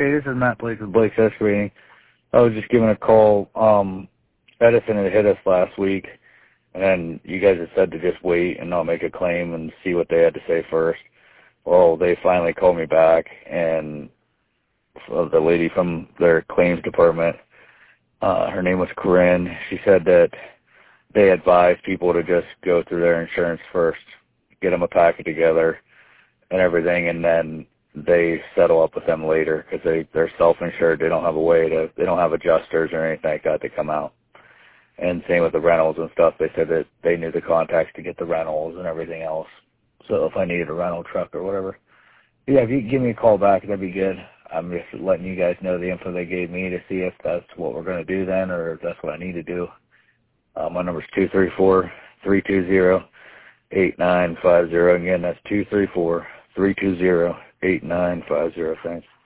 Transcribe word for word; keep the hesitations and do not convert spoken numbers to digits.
Hey, this is Matt Blake with Blake's Excavating. I was just giving a call. Um, Edison had hit us last week, and then you guys had said to just wait and not make a claim and see what they had to say first. Well, they finally called me back, and the lady from their claims department, uh, her name was Corinne, she said that they advised people to just go through their insurance first, get them a packet together and everything, and then they settle up with them later because they, they're self-insured. They don't have a way to, they don't have adjusters or anything like that to come out. And same with the rentals and stuff. They said that they knew the contacts to get the rentals and everything else. So if I needed a rental truck or whatever. Yeah, if you could give me a call back, that'd be good. I'm just letting you guys know the info they gave me to see if that's what we're going to do then or if that's what I need to do. Uh, my number's two three four, three two zero, eight nine five zero. Again, that's two three four, three two zero, eight nine five zero. Thanks.